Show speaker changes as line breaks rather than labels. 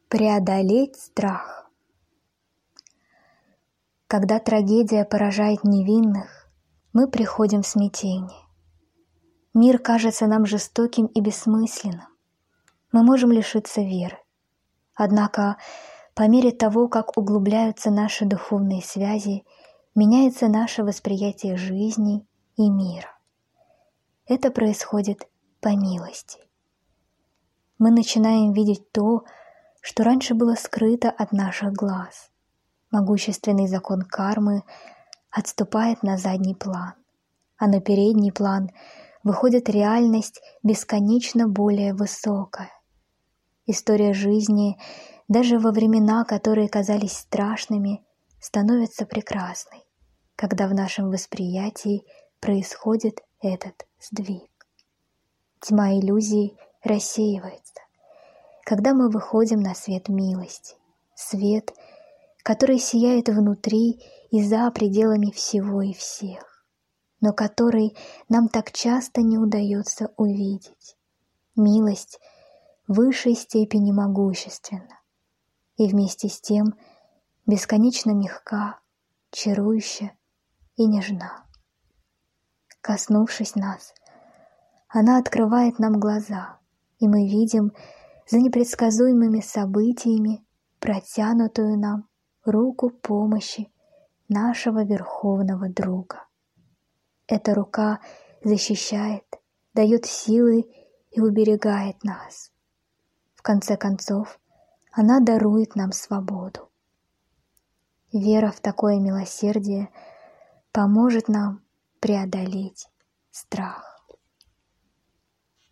Преодолеть страх. Когда трагедия поражает невинных, мы приходим в смятение. Мир кажется нам жестоким и бессмысленным. Мы можем лишиться веры. Однако, по мере того, как углубляются наши духовные связи, меняется наше восприятие жизни и мира. Это происходит по милости. Мы начинаем видеть то, что раньше было скрыто от наших глаз. Могущественный закон кармы отступает на задний план, а на передний план выходит реальность бесконечно более высокая. История жизни, даже во времена, которые казались страшными, становится прекрасной, когда в нашем восприятии происходит этот сдвиг. Тьма иллюзий рассеивается, когда мы выходим на свет милости, свет, который сияет внутри и за пределами всего и всех, но который нам так часто не удается увидеть. Милость в высшей степени могущественна и вместе с тем бесконечно мягка, чарующа и нежна. Коснувшись нас, она открывает нам глаза, и мы видим за непредсказуемыми событиями протянутую нам руку помощи нашего Верховного Друга. Эта рука защищает, дает силы и уберегает нас. В конце концов, она дарует нам свободу. Вера в такое милосердие поможет нам преодолеть страх.